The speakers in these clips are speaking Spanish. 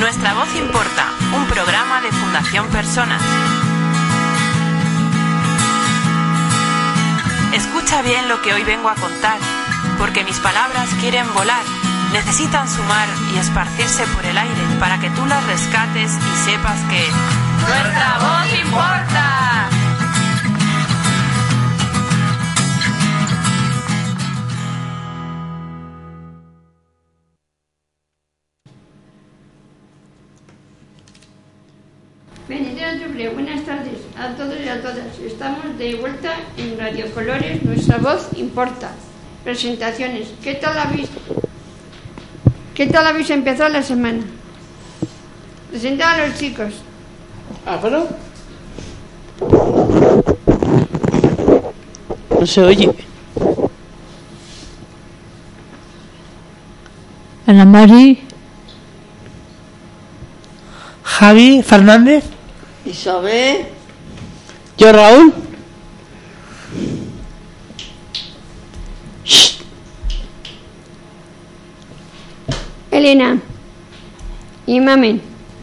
Nuestra voz importa, un programa de Fundación Personas. Escucha bien lo que hoy vengo a contar, porque mis palabras quieren volar, necesitan sumar y esparcirse por el aire para que tú las rescates y sepas que nuestra voz importa. Buenas tardes a todos y a todas. Estamos de vuelta en Radio Colores, nuestra voz importa. Presentaciones. ¿Qué tal habéis empezado la semana? Presentad a los chicos. ¿Pero? No se oye. Ana Mari. Javi Fernández. Isabel. Yo, Raúl. Elena. Y Mamen.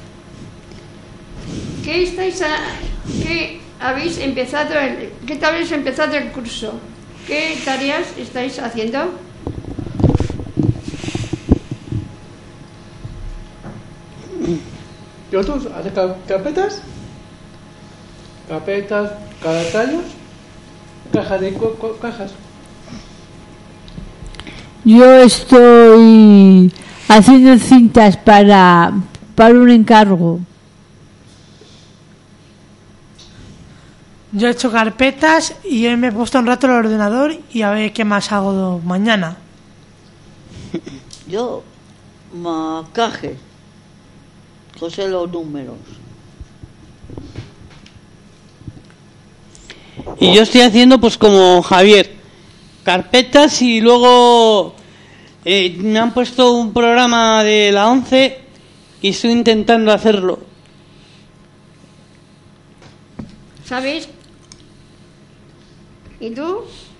¿Qué habéis empezado el curso? ¿Qué tareas estáis haciendo? ¿Yo tú haces carpetas? Carpetas, calenarios, cajas de cajas. Yo estoy haciendo cintas para un encargo. Yo he hecho carpetas y hoy me he puesto un rato el ordenador y a ver qué más hago mañana. Yo, macaje, cosé los números. Y yo estoy haciendo pues como Javier, carpetas y luego me han puesto un programa de la 11 y estoy intentando hacerlo. ¿Sabéis? ¿Y tú?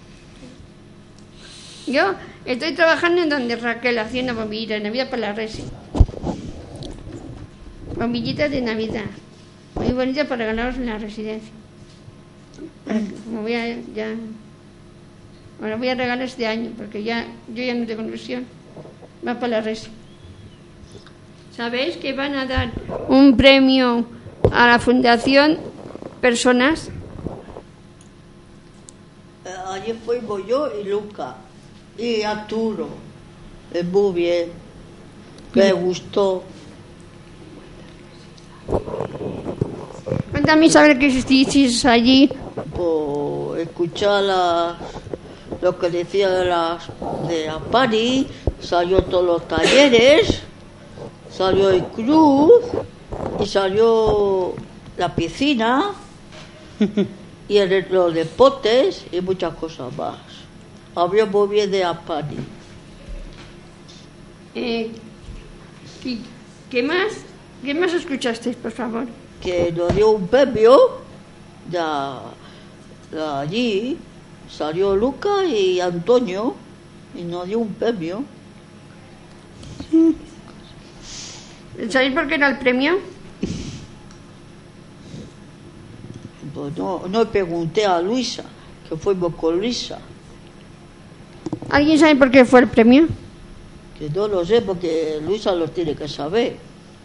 Yo estoy trabajando en donde Raquel, haciendo bombillitas de Navidad para la Resi. Bombillitas de Navidad, muy bonitas para regalarlos en la residencia. Como voy a regalar este año, porque yo ya no tengo ilusión. Va para la Resi. ¿Sabéis que van a dar un premio a la Fundación Personas? Ayer fuimos yo y Luca y Arturo. Muy bien. Me gustó. Cuéntame, Isabel, qué hicisteis allí. Por escuchar lo que decía de la Pani, salió todos los talleres, salió el club y salió la piscina y los deportes y muchas cosas más. Habló muy bien de la Pani. ¿Qué más escuchasteis, por favor? Que nos dio un premio de allí, salió Luca y Antonio y nos dio un premio. ¿Sabéis por qué era el premio? Pues no pregunté a Luisa, que fuimos con Luisa. ¿Alguien sabe por qué fue el premio? Que no lo sé, porque Luisa lo tiene que saber.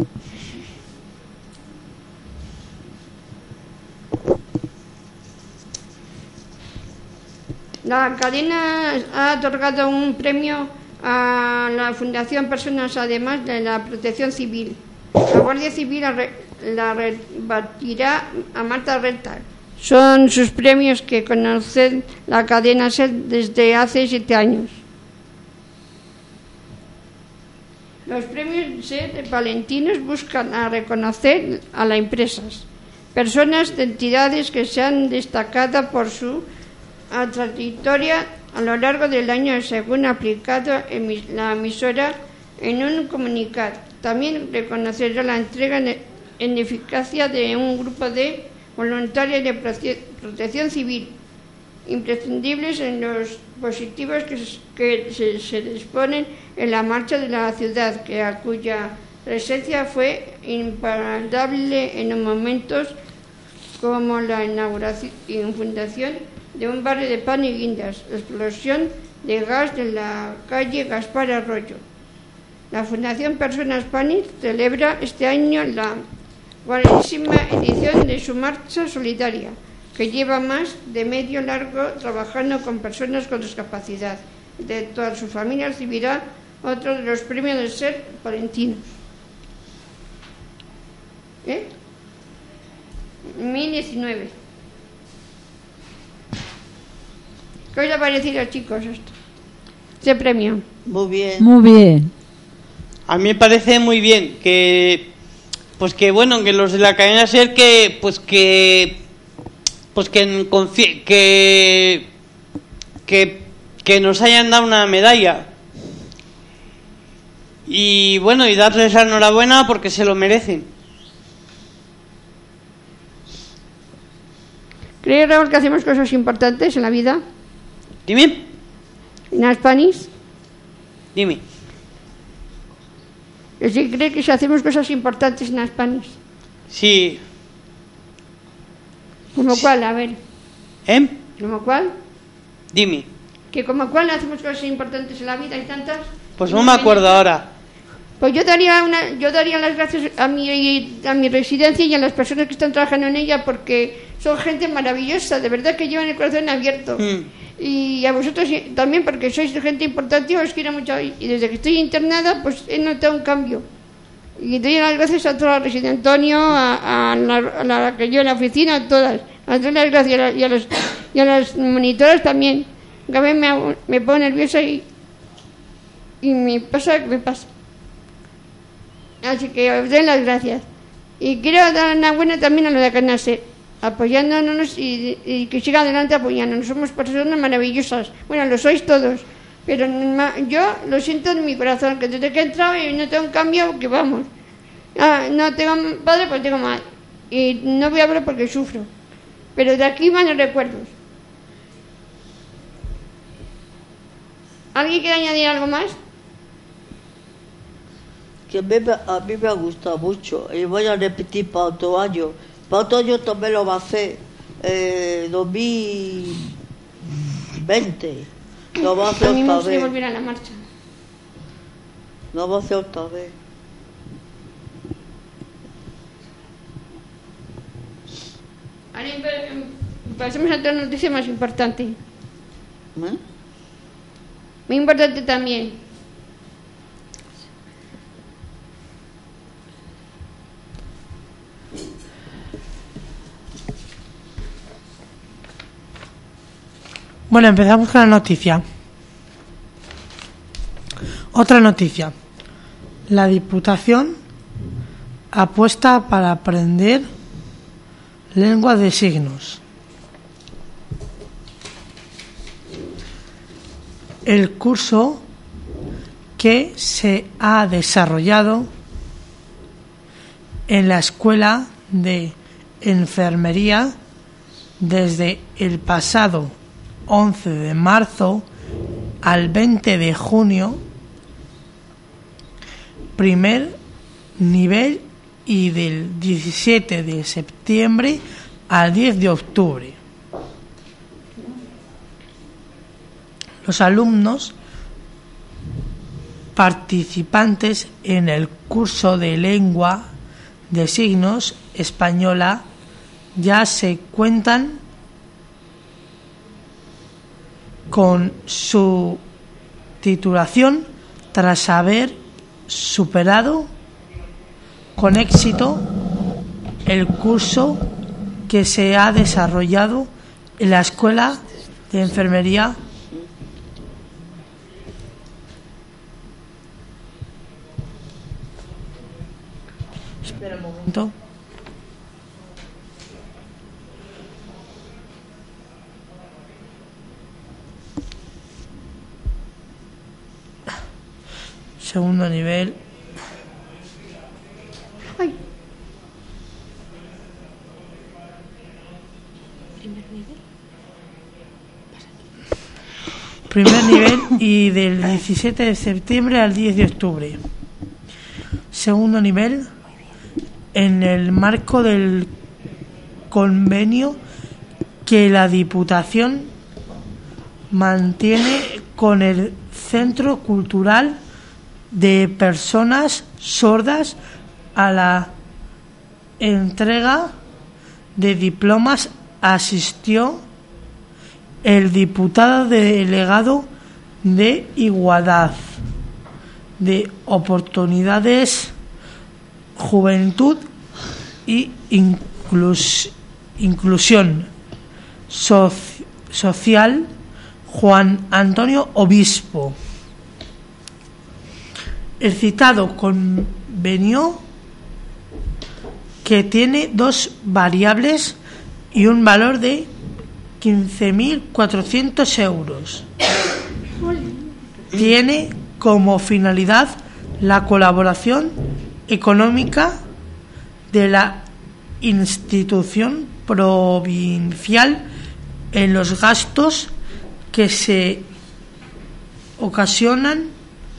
La cadena ha otorgado un premio a la Fundación Personas, además de la Protección Civil. La Guardia Civil la rebatirá a Marta Reta. Son sus premios que conocen la cadena SER desde hace 7 años. Los premios SER Valentinos buscan a reconocer a las empresas, personas de entidades que se han destacado por su trayectoria a lo largo del año, según ha aplicado la emisora en un comunicado. También reconocerá la entrega en eficacia de un grupo de voluntarios de protección civil, imprescindibles en los dispositivos que se disponen en la marcha de la ciudad, a cuya presencia fue imparable en momentos como la inauguración y fundación de un barrio de pan y guindas, la explosión de gas de la calle Gaspar Arroyo. La Fundación Personas Panis celebra este año la 40ª edición de su marcha solidaria, que lleva más de medio largo trabajando con personas con discapacidad. De toda su familia recibirá otro de los premios de ser palentinos. 2019. ¿Qué os ha parecido, chicos, esto? Ese premio. Muy bien. Muy bien. A mí me parece muy bien que bueno, que los de la cadena SER que nos hayan dado una medalla. Y bueno, y darles la enhorabuena porque se lo merecen. ¿Crees, Raúl, que hacemos cosas importantes en la vida? Dime. ¿En las Panis? Dime. ¿Sí cree que si hacemos cosas importantes en las Panis? Sí. ¿Como cuál? A ver. ¿Como cuál? Dime. ¿Que como cuál hacemos cosas importantes en la vida? ¿Hay tantas? Pues no me acuerdo ahora. Pues yo daría las gracias a mi residencia y a las personas que están trabajando en ella, porque son gente maravillosa, de verdad que llevan el corazón abierto. Y a vosotros también, porque sois gente importante y os quiero mucho. Y desde que estoy internada, pues he notado un cambio. Y doy las gracias a toda la residencia, Antonio, a la que yo en la oficina, a todas. A todas las gracias y a las monitoras también. Que a veces me pongo nerviosa y me pasa. Así que os doy las gracias. Y quiero dar una buena también a lo de Cadena SER, apoyándonos y que siga adelante apoyándonos. Somos personas maravillosas. Bueno, lo sois todos. Pero yo lo siento en mi corazón, que desde que he entrado y no tengo un cambio, que vamos. No tengo padre, pues tengo madre. Y no voy a hablar porque sufro. Pero de aquí van los recuerdos. ¿Alguien quiere añadir algo más? Que a mí me ha gustado mucho y voy a repetir para otro año. Para otro año también lo va a hacer 2020. Lo va a hacer otra vez. Me volver a la marcha. Lo va a hacer otra vez. Ahora pasemos a otra noticia más importante. Muy importante también. Bueno, empezamos con la noticia. Otra noticia. La Diputación apuesta para aprender lengua de signos. El curso que se ha desarrollado en la Escuela de Enfermería desde el pasado 11 de marzo al 20 de junio, primer nivel, y del 17 de septiembre al 10 de octubre. Los alumnos participantes en el curso de lengua de signos española ya se cuentan con su titulación tras haber superado con éxito el curso que se ha desarrollado en la Escuela de Enfermería Espera un momento. Segundo nivel. Ay. Primer nivel y del 17 de septiembre al 10 de octubre. segundo nivel en el marco del convenio que la Diputación mantiene con el Centro Cultural de Personas Sordas a la entrega de diplomas asistió el diputado delegado de Igualdad de Oportunidades, Juventud y Inclusión Social, Juan Antonio Obispo. El citado convenio, que tiene dos variables y un valor de 15.400 euros, tiene como finalidad la colaboración económica de la institución provincial en los gastos que se ocasionen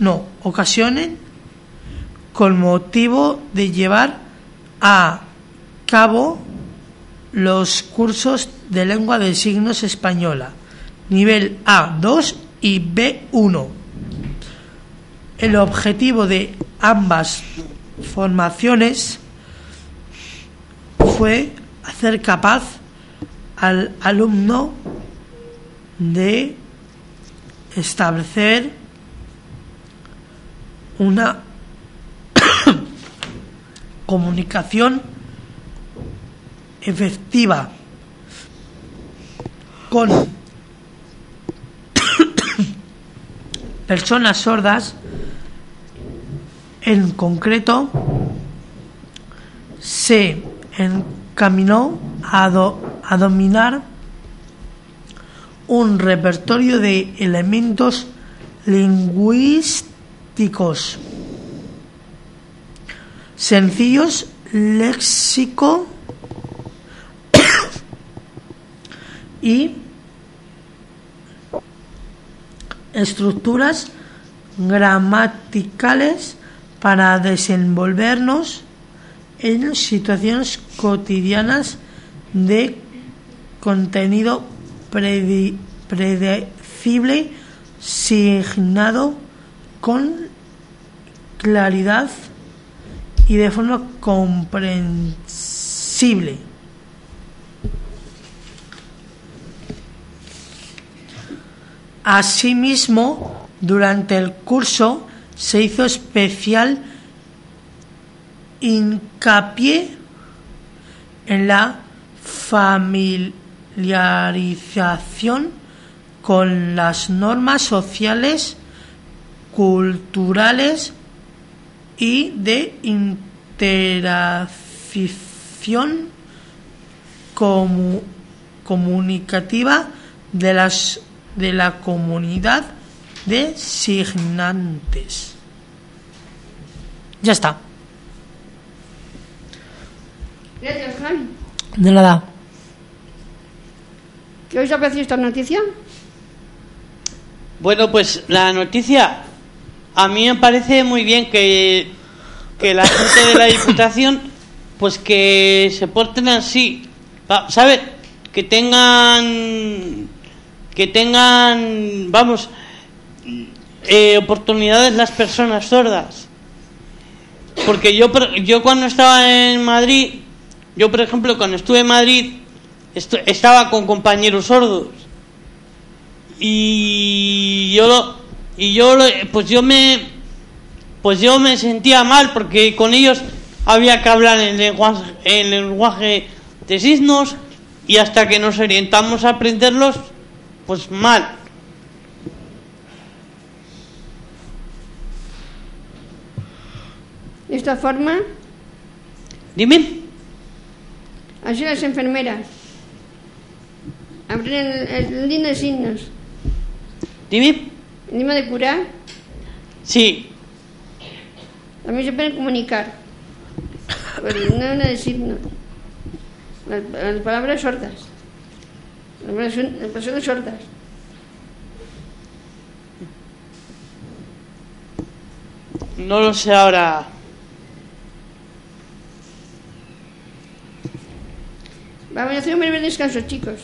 con motivo de llevar a cabo los cursos de lengua de signos española, nivel A2 y B1. El objetivo de ambas formaciones fue hacer capaz al alumno de establecer una comunicación efectiva con personas sordas. En concreto, se encaminó a dominar un repertorio de elementos lingüísticos sencillos, léxico y estructuras gramaticales para desenvolvernos en situaciones cotidianas de contenido predecible, signado con claridad y de forma comprensible. Asimismo, durante el curso se hizo especial hincapié en la familiarización con las normas sociales, culturales y de interacción comunicativa de la comunidad de signantes. Ya está. Gracias, Javi. De nada. ¿Qué os ha parecido esta noticia? Bueno, pues la noticia a mí me parece muy bien que la gente de la Diputación pues que se porten así, ¿sabes? Que tengan vamos, oportunidades las personas sordas. Porque yo cuando estaba en Madrid, yo por ejemplo cuando estuve en Madrid estaba con compañeros sordos y yo me sentía mal porque con ellos había que hablar en lenguaje de signos y hasta que nos orientamos a aprenderlos, pues mal. De esta forma, Dime. así las enfermeras aprenden el línea de signos. Dime. Encima de curar, Sí. también se pueden comunicar. Pues no de signos. Las palabras sordas. Las personas sordas. No lo sé ahora. parece un breve descanso, chicos.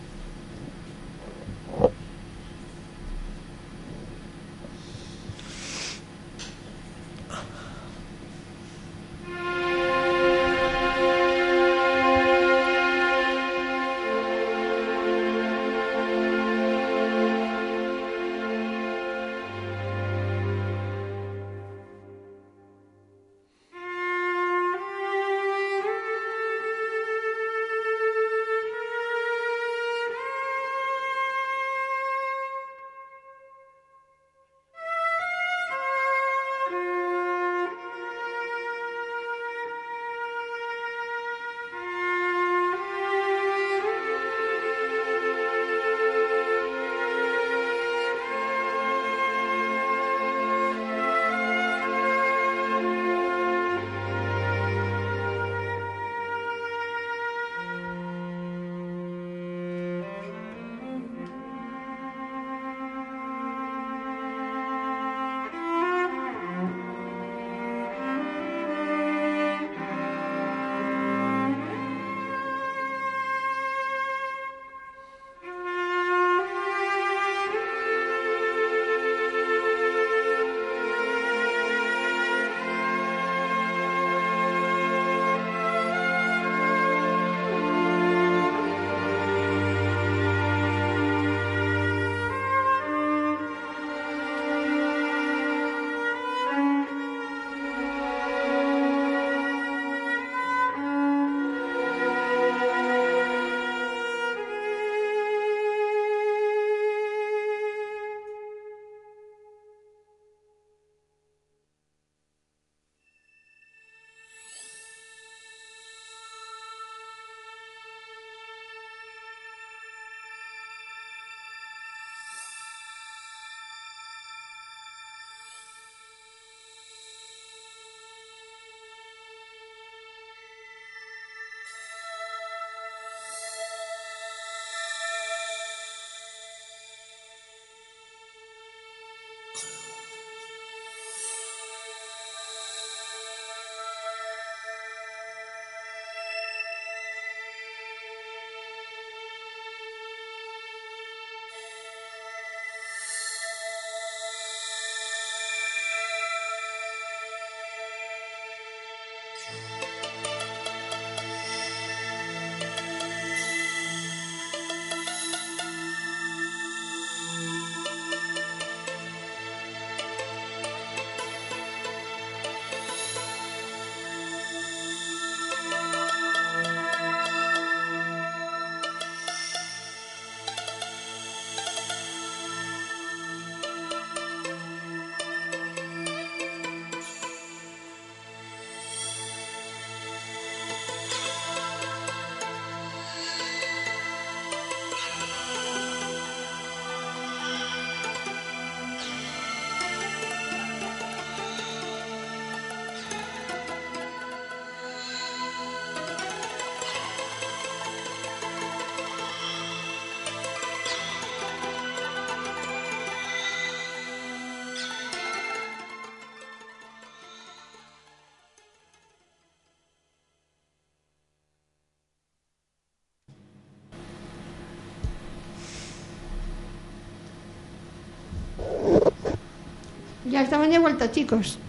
Ya estamos de vuelta, chicos.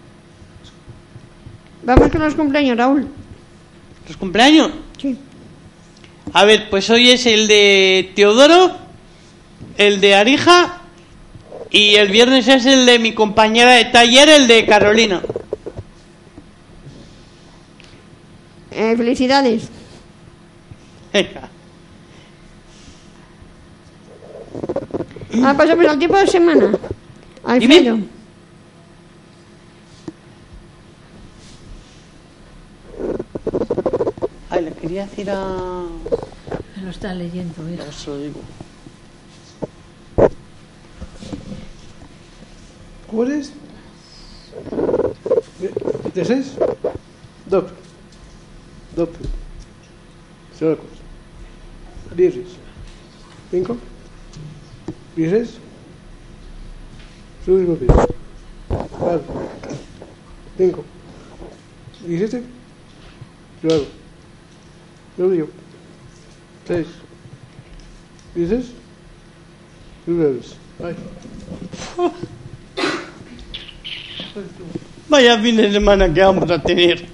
Vamos con los cumpleaños, Raúl. ¿Los cumpleaños? Sí. A ver, pues hoy es el de Teodoro, el de Arija, y el viernes es el de mi compañera de taller, el de Carolina. Felicidades. Venga. Pasamos al tiempo de semana. Alfredo. Dime. Ay, le quería decir a... Me lo está leyendo, mira. Ya se lo digo. Jueves 26 doble miércoles 16 5 16 subimos 4 5 17 luego 18 6. ¿Dices? Y bebes. Ay. Vaya fin de semana que vamos a tener.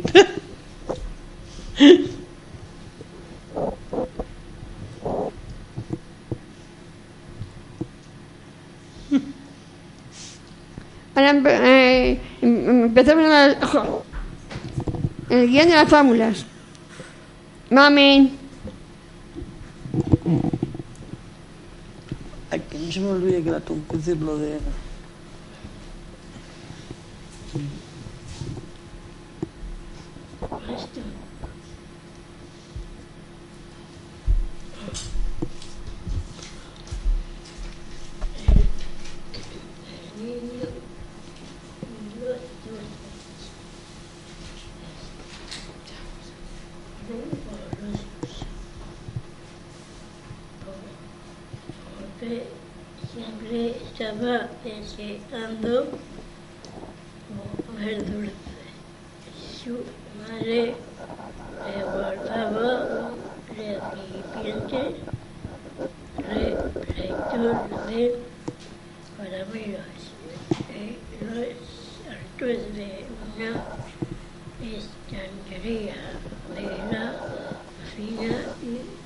Ahora empezamos el guión de las fábulas. Mami. Ay, que no se me olvide que la tengo que decir lo de... Siempre estaba deseando comer dulce. Su madre le guardaba un recipiente repleto de caramelos y los altos de una estantería de la cocina y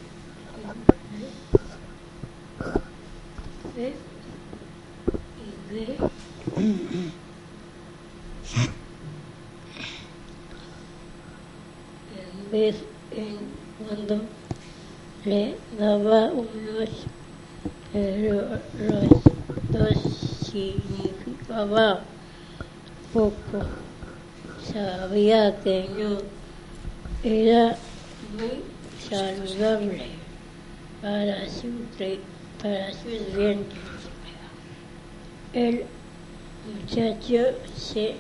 en vez en cuando le daba unos, pero los dos significaba poco. Sabía que no era muy saludable para sus dientes. El muchacho se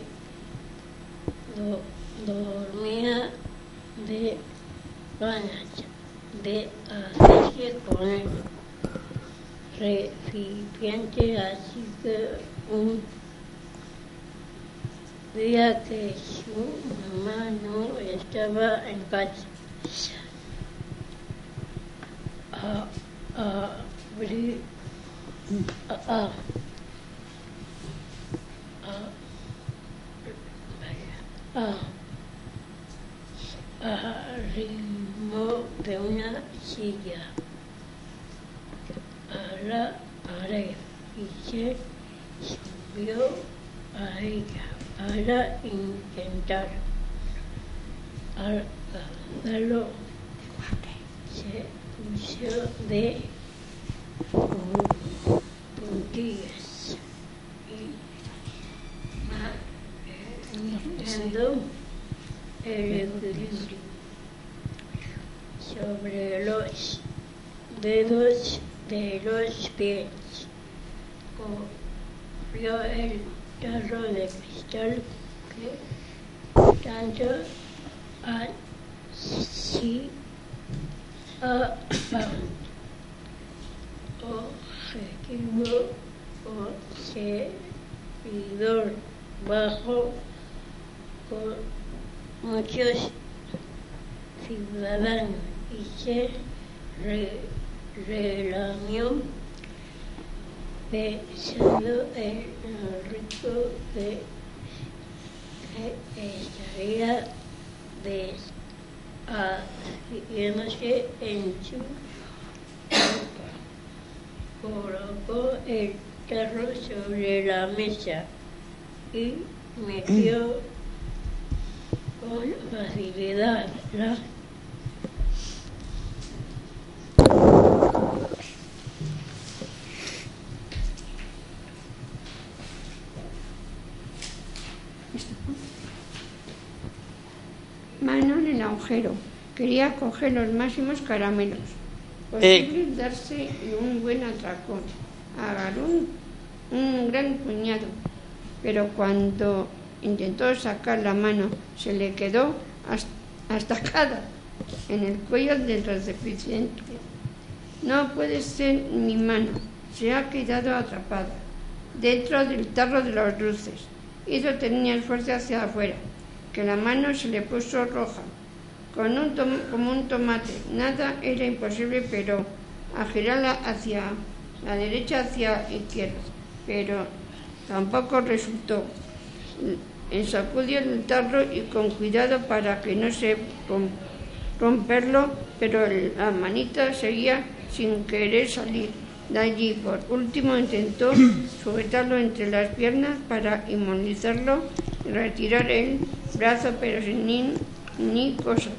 dormía de ganas de hacerse con el recipiente, así que un día que su mamá no estaba en casa, arrimó de una silla a la pared y se subió a ella para intentar alcanzarlo. Se puso de puntillas y intentando el equilibrio sobre los dedos de los pies. Cogió el tarro de cristal que tanto así objetivo o servidor bajo con muchos ciudadanos y se relamió pensando en lo rico que estaría deshaciéndose en su ropa. Colocó el tarro sobre la mesa y metió con facilidad la mano en el agujero. Quería coger los máximos caramelos posibles, darse un buen atracón, agarró un gran puñado, pero cuando intentó sacar la mano se le quedó estacada en el cuello del recipiente. No puede ser mi mano, se ha quedado atrapada dentro del tarro de los dulces. Hizo tenía el fuerza hacia afuera, que la mano se le puso roja como un tomate. Nada era imposible, pero a girarla hacia la derecha, hacia la izquierda. Pero tampoco resultó. Sacudió el tarro y con cuidado para que no se romperlo, pero la manita seguía sin querer salir de allí. Por último intentó sujetarlo entre las piernas para inmovilizarlo y retirar el brazo, pero sin ni cosas.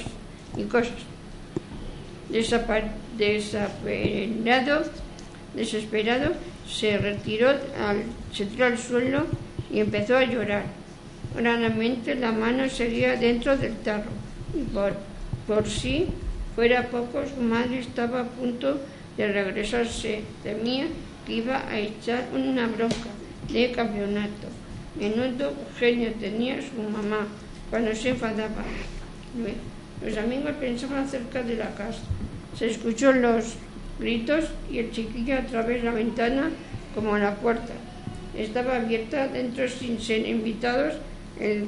Desesperado, se tiró al suelo y empezó a llorar. Grandemente la mano seguía dentro del tarro y por si fuera poco, su madre estaba a punto de regresarse. Temía que iba a echar una bronca de campeonato. Menudo genio tenía su mamá cuando se enfadaba. Los amigos pensaban cerca de la casa. Se escuchó los gritos y el chiquillo a través de la ventana como la puerta estaba abierta dentro sin ser invitados. El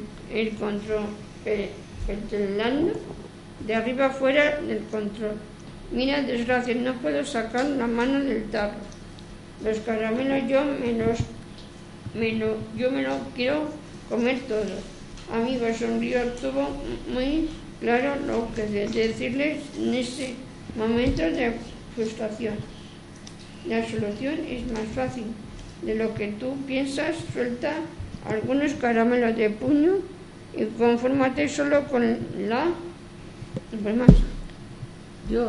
telón de arriba fuera del control. Mira, desgracia, no puedo sacar la mano del tarro. Los caramelos yo me lo quiero comer todo. Amigo, sonrió. Tuvo muy claro lo que decirles en ese momento de frustración. La solución es más fácil de lo que tú piensas. Suelta algunos caramelos de puño y confórmate solo con la... más. Yo.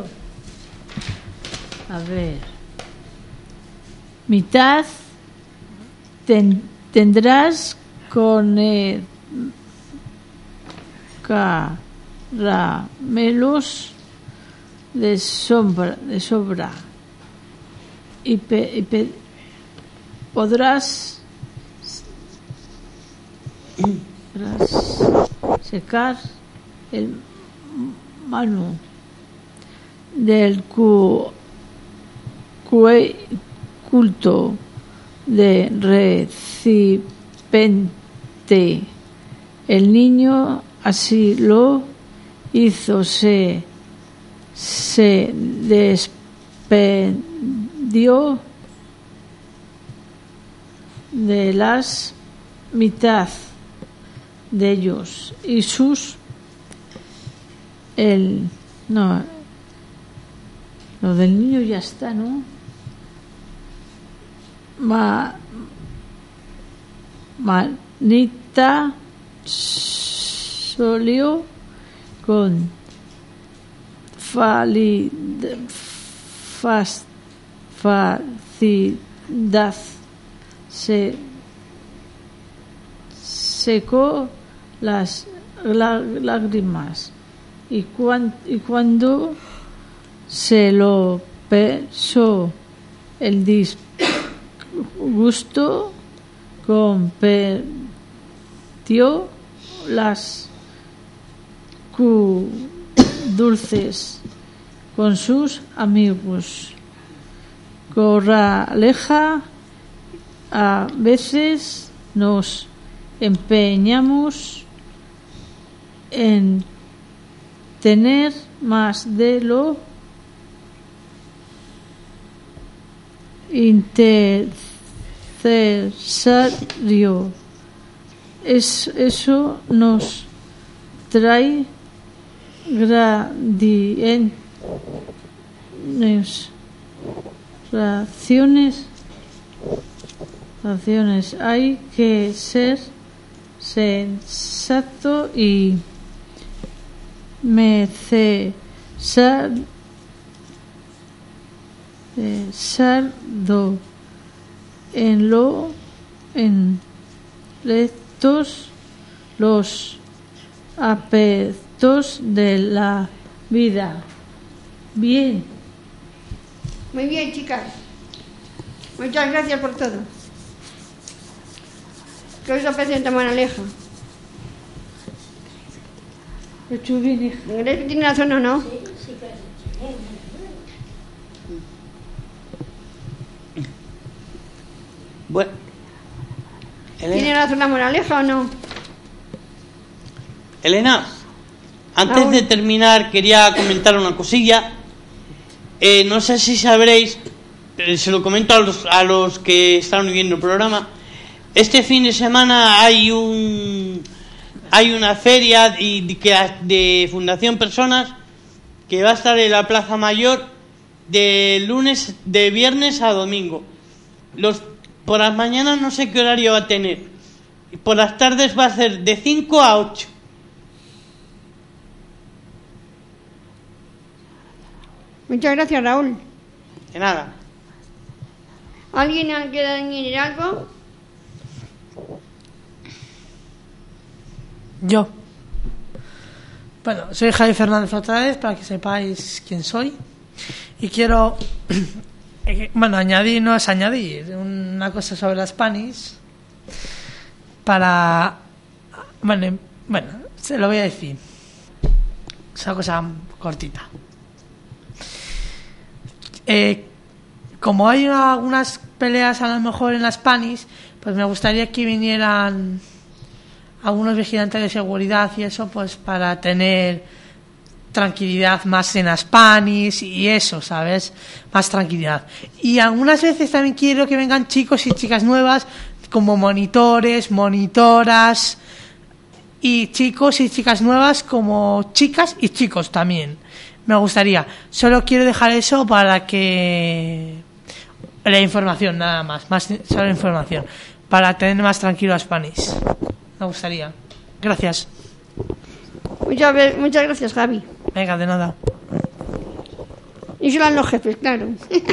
A ver. Mitad tendrás con caramelos de sobra y podrás secar el mano del culto de recipiente. El niño así lo hizo, se despidió de las mitad de ellos y lo del niño ya está, ¿no? Manita solió con facilidad, se secó las lágrimas y cuando se lo pesó el disgusto, compartió las dulces con sus amigos. Corraleja, a veces nos empeñamos en tener más de lo necesario. Eso nos trae grandes raciones. Hay que ser sensato y sardo en los aspectos de la vida. Bien. Muy bien, chicas. Muchas gracias por todo. ¿Qué os presenta Moraleja? ¿Crees que tiene razón o no? Bueno, ¿Tiene razón la Moraleja o no? Elena, Antes de terminar, quería comentar una cosilla. No sé si sabréis, se lo comento a los que están viendo el programa. Este fin de semana hay una feria de Fundación Personas que va a estar en la Plaza Mayor de viernes a domingo. Por las mañanas no sé qué horario va a tener. Y por las tardes va a ser de 5 a 8. Muchas gracias, Raúl. De nada. ¿Alguien quiere añadir algo? Yo. Bueno, soy Javi Fernández otra vez, para que sepáis quién soy. Y quiero, añadir una cosa sobre las Spanish. Bueno, se lo voy a decir. Es una cosa cortita. Como hay algunas peleas a lo mejor en las Spanish, pues me gustaría que vinieran algunos vigilantes de seguridad y eso, pues para tener tranquilidad más en las Spanish y eso, ¿sabes? Más tranquilidad. Y algunas veces también quiero que vengan chicos y chicas nuevas como monitores, monitoras, y chicos y chicas nuevas como chicas y chicos también. Me gustaría. Solo quiero dejar eso para que la información, nada más solo información, para tener más tranquilo a Spanish. Me gustaría. Gracias. Muchas gracias, Javi. Venga, de nada. Y serán los jefes, claro.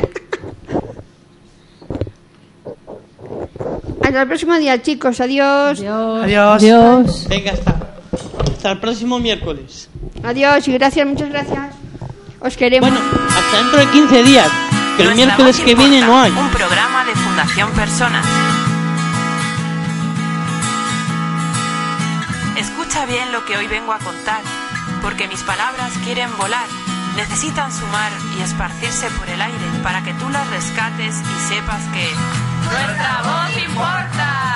Hasta el próximo día, chicos. Adiós. Adiós. Venga, hasta el próximo miércoles. Adiós y gracias, muchas gracias. Os queremos. Bueno, hasta dentro de 15 días. Que el Nuestra miércoles voz que viene importa, no hay. Un programa de Fundación Personas. Escucha bien lo que hoy vengo a contar, porque mis palabras quieren volar. Necesitan sumar y esparcirse por el aire para que tú las rescates y sepas que nuestra voz importa.